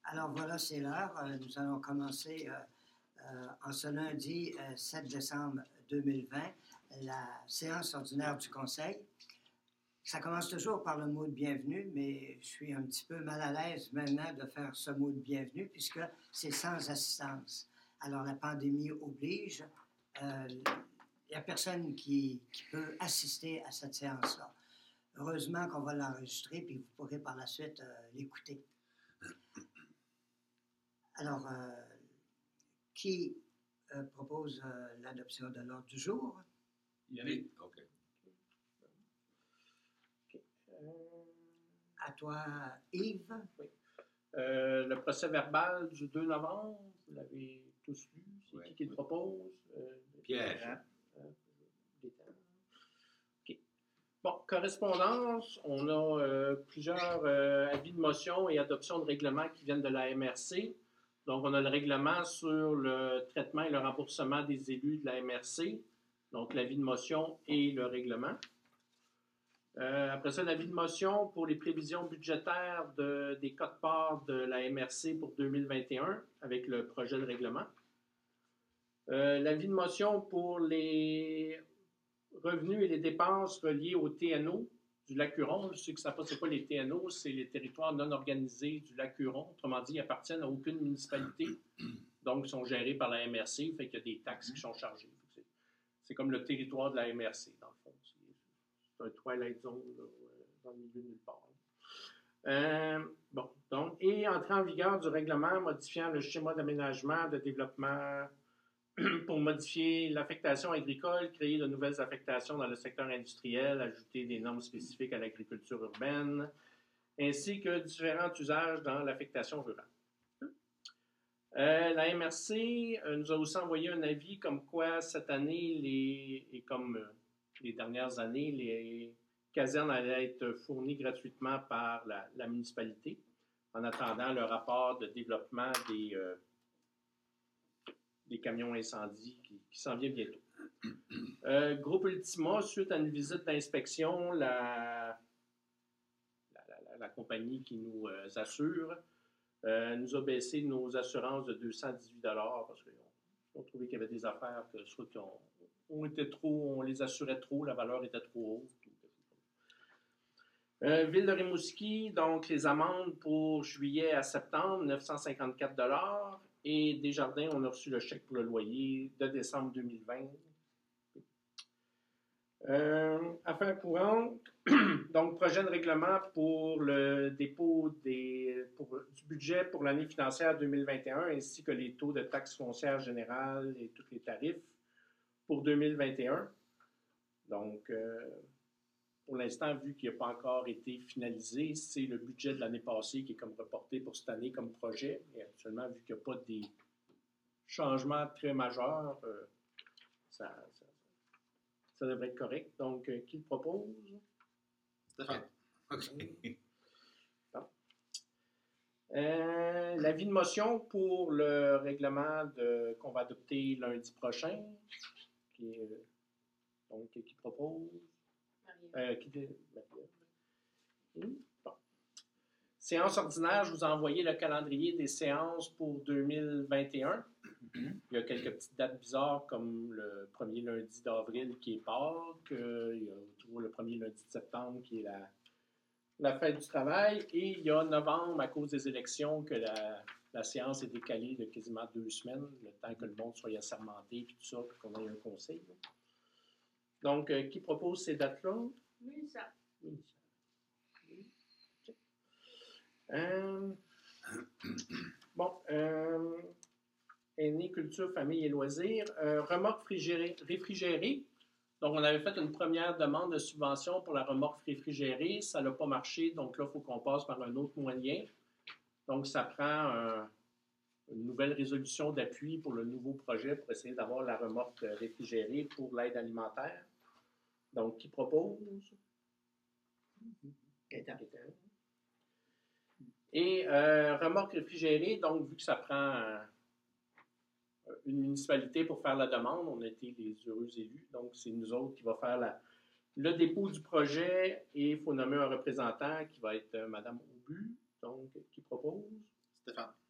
Alors voilà, c'est l'heure. Nous allons commencer en ce lundi 7 décembre 2020, la séance ordinaire du Conseil. Ça commence toujours par le mot de bienvenue, mais je suis un petit peu mal à l'aise maintenant de faire ce mot de bienvenue puisque c'est sans assistance. Alors la pandémie oblige. Il n'y a personne qui peut assister à cette séance-là. Heureusement qu'on va l'enregistrer, puis vous pourrez par la suite l'écouter. Alors, qui propose l'adoption de l'ordre du jour? Yannick? OK. À toi, Yves. Oui. Le procès verbal du 2 novembre, vous l'avez tous lu. C'est Oui. qui le propose? Pierre. OK. Bon, correspondance, on a plusieurs avis de motion et adoption de règlements qui viennent de la MRC. Donc, on a le règlement sur le traitement et le remboursement des élus de la MRC. Donc, l'avis de motion et le règlement. Après ça, l'avis de motion pour les prévisions budgétaires des quotes-parts de la MRC pour 2021 avec le projet de règlement. L'avis de motion pour les revenus et les dépenses reliées au TNO du Lac-Huron. Je sais que ça ne c'est pas les TNO, c'est les territoires non organisés du Lac-Huron. Autrement dit, ils n'appartiennent à aucune municipalité. Donc, ils sont gérés par la MRC, fait qu'il y a des taxes qui sont chargées. C'est comme le territoire de la MRC, dans le fond. C'est un Twilight Zone là, dans le milieu de nulle part. Bon, donc, et entrée en vigueur du règlement modifiant le schéma d'aménagement, de développement pour modifier l'affectation agricole, créer de nouvelles affectations dans le secteur industriel, ajouter des normes spécifiques à l'agriculture urbaine, ainsi que différents usages dans l'affectation rurale. La MRC nous a aussi envoyé un avis comme quoi cette année, et comme les dernières années, les casernes allaient être fournies gratuitement par la municipalité en attendant le rapport de développement des camions incendies qui s'en vient bientôt. Groupe Ultima, suite à une visite d'inspection, la compagnie qui nous assure nous a baissé nos assurances de 218 $ parce qu'on trouvait qu'il y avait des affaires que soit on les assurait trop, la valeur était trop haute. Ville de Rimouski, donc les amendes pour juillet à septembre, 954 $. Et Desjardins, on a reçu le chèque pour le loyer de décembre 2020. Affaires courantes, donc projet de règlement pour le dépôt du budget pour l'année financière 2021 ainsi que les taux de taxes foncières générales et tous les tarifs pour 2021. Donc, pour l'instant, vu qu'il n'a pas encore été finalisé, c'est le budget de l'année passée qui est comme reporté pour cette année comme projet. Et actuellement, vu qu'il n'y a pas des changements très majeurs, ça devrait être correct. Donc, qui le propose? Stéphane. OK. L'avis de motion pour le règlement qu'on va adopter lundi prochain, qui propose? Bon. Séance ordinaire, je vous ai envoyé le calendrier des séances pour 2021. Il y a quelques petites dates bizarres comme le premier lundi d'avril qui est Pâques, il y a toujours le premier lundi de septembre qui est la fête du travail, et il y a novembre à cause des élections que la séance est décalée de quasiment 2 semaines, le temps que le monde soit assermenté et tout ça, puis qu'on ait un conseil. Donc, qui propose ces dates-là? Oui, ça. Bon, aînés, culture, famille et loisirs. Remorque réfrigérée. Donc, on avait fait une première demande de subvention pour la remorque réfrigérée. Ça n'a pas marché, donc là, il faut qu'on passe par un autre moyen. Donc, ça prend une nouvelle résolution d'appui pour le nouveau projet pour essayer d'avoir la remorque réfrigérée pour l'aide alimentaire. Donc, qui propose? Et remorque réfrigérée, donc, vu que ça prend une municipalité pour faire la demande, on a été les heureux élus, donc c'est nous autres qui va faire le dépôt du projet et il faut nommer un représentant qui va être Mme Aubu, donc, qui propose? Stéphane.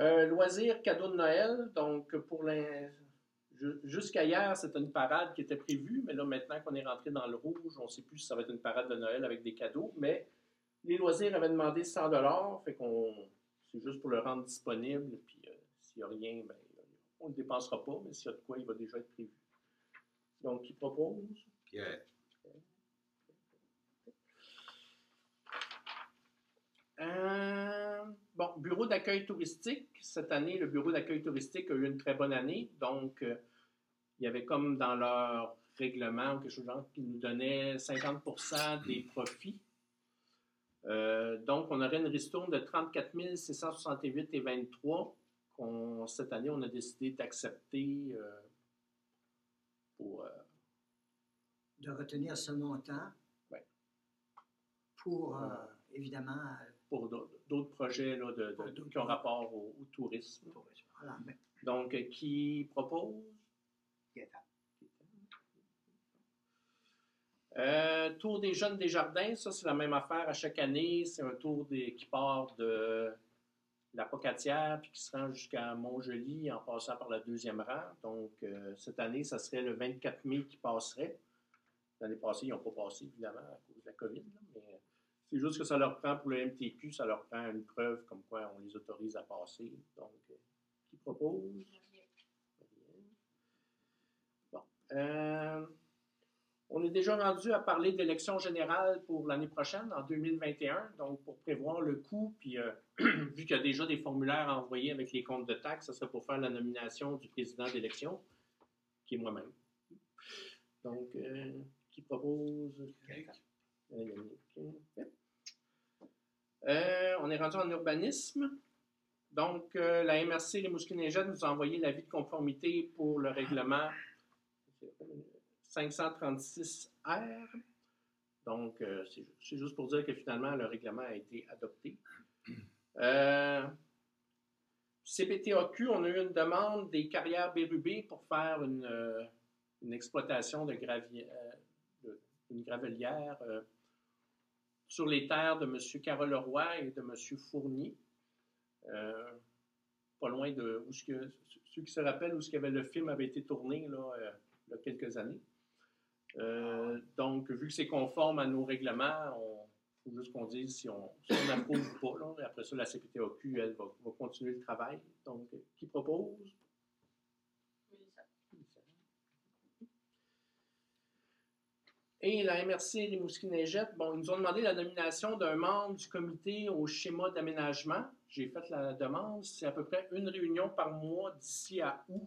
Loisirs, cadeaux de Noël. Donc, jusqu'à hier, c'était une parade qui était prévue, mais là, maintenant qu'on est rentré dans le rouge, on ne sait plus si ça va être une parade de Noël avec des cadeaux, mais les loisirs avaient demandé 100 $, fait qu'on c'est juste pour le rendre disponible, puis s'il n'y a rien, ben, on ne le dépensera pas, mais s'il y a de quoi, il va déjà être prévu. Donc, qui propose? Pierre. Bon, bureau d'accueil touristique. Cette année, le bureau d'accueil touristique a eu une très bonne année. Donc, il y avait comme dans leur règlement ou quelque chose de genre qui nous donnait 50% des profits. Donc, on aurait une ristourne de 34 668,23 cette année, on a décidé d'accepter pour... de retenir ce montant ouais. pour, évidemment... pour d'autres projets là, qui ont rapport au tourisme. Voilà. Donc, qui propose? Tour des Jeunes des Jardins, ça c'est la même affaire à chaque année. C'est un tour qui part de la Pocatière puis qui se rend jusqu'à Montjoli en passant par le 2e rang. Donc, cette année, ça serait le 24 mai qui passerait. L'année passée, ils n'ont pas passé, évidemment, à cause de la COVID. Là, mais c'est juste que ça leur prend, pour le MTQ, ça leur prend une preuve comme quoi on les autorise à passer. Donc, qui propose? Bon. On est déjà rendu à parler d'élections générales pour l'année prochaine, en 2021, donc pour prévoir le coût, puis vu qu'il y a déjà des formulaires envoyés avec les comptes de taxes, ça serait pour faire la nomination du président d'élection, qui est moi-même. Donc, qui propose? On est rendu en urbanisme. Donc, la MRC Rimouski-Neigette nous a envoyé l'avis de conformité pour le règlement 536R. Donc, c'est juste pour dire que finalement, le règlement a été adopté. CPTAQ, on a eu une demande des carrières Bérubé pour faire une exploitation de une gravelière sur les terres de M. Carole Leroy et de M. Fournier. Pas loin de où ceux qui se rappellent où le film avait été tourné là, il y a quelques années. Donc, vu que c'est conforme à nos règlements, il faut juste qu'on dise si on approuve ou pas. Là. Après ça, la CPTAQ, elle, va continuer le travail. Donc, qui propose? Et la MRC Rimouski-Neigette, bon, ils nous ont demandé la nomination d'un membre du comité au schéma d'aménagement. J'ai fait la demande. C'est à peu près une réunion par mois d'ici à août.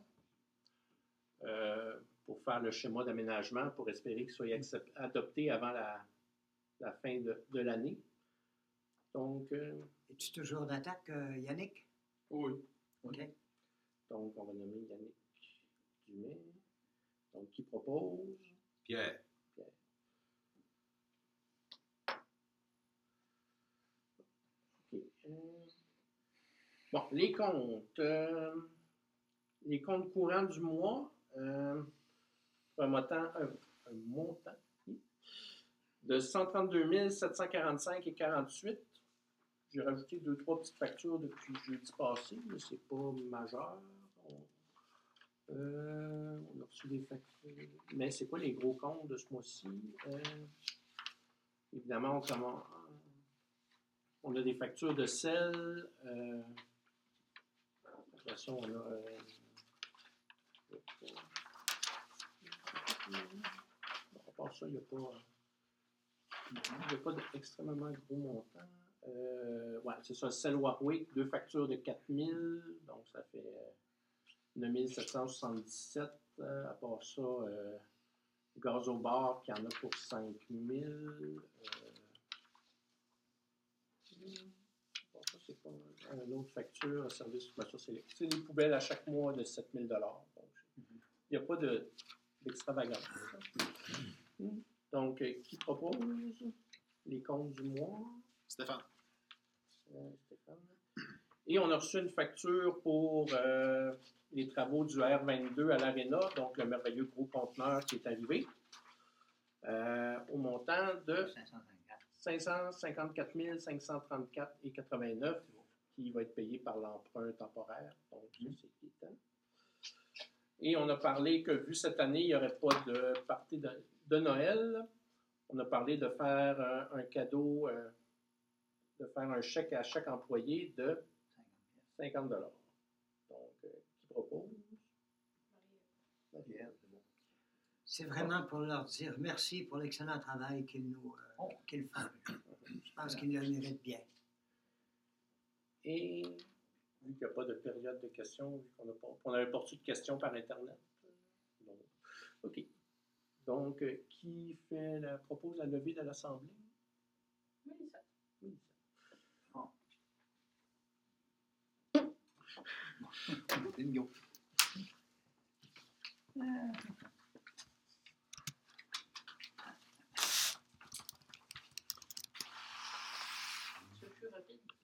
Pour faire le schéma d'aménagement, pour espérer qu'il soit adopté avant la fin de l'année. Donc... Es-tu toujours d'attaque, Yannick? Oui. OK. Donc, on va nommer Yannick Dumais. Donc, qui propose? Pierre. OK. Bon, les comptes. Les comptes courants du mois. Un montant de 132 745,48. J'ai rajouté 2-3 petites factures depuis jeudi passé, mais c'est pas majeur. On a reçu des factures. Mais c'est quoi les gros comptes de ce mois-ci? Évidemment, on a des factures de sel. Après ça, on a... à part ça, il n'y a pas d'extrêmement gros montant. Ouais, c'est ça, Cell Warwick, 2 factures de 4 000, donc ça fait 9 777. À part ça, Gaz au bar qui en a pour 5 000. Bon, ça, c'est pas une autre facture, service. Ben, ça, c'est les poubelles à chaque mois de 7 000 $. Donc, il n'y a pas d'extravagance. Donc, qui propose les comptes du mois? Stéphane. Stéphane. Et on a reçu une facture pour les travaux du R22 à l'Arena, donc le merveilleux gros conteneur qui est arrivé, au montant de 554 534,89. qui va être payé par l'emprunt temporaire. Donc, ça, c'est évident. Et on a parlé que, vu cette année, il n'y aurait pas de partie de Noël. On a parlé de faire un cadeau, de faire un chèque à chaque employé de 50 $. Donc, qui propose? Marie-Ève, c'est bon. C'est vraiment pour leur dire merci pour l'excellent travail qu'ils font. Je pense qu'ils le méritent bien. Et vu qu'il n'y a pas de période de questions, vu qu'on n'avait pas reçu de questions par Internet. Donc, OK. Donc, qui propose la levée de l'Assemblée? Mélissa. Bingo. C'est plus rapide.